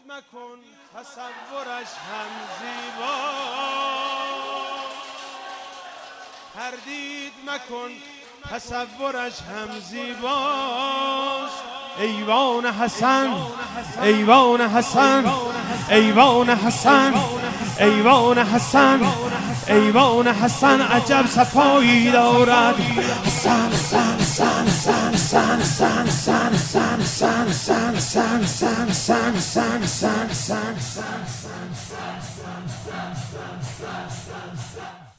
مکن تصورش هم زیبا، تردید مکن تصورش هم زیباست. ایوان حسن، ایوان حسن، ایوان حسن، ایوان حسن، ایوان حسن عجب صفایی دارد. حسن حسن حسن حسن حسن حسن حسن حسن حسن حسن حسن حسن حسن حسن حسن حسن.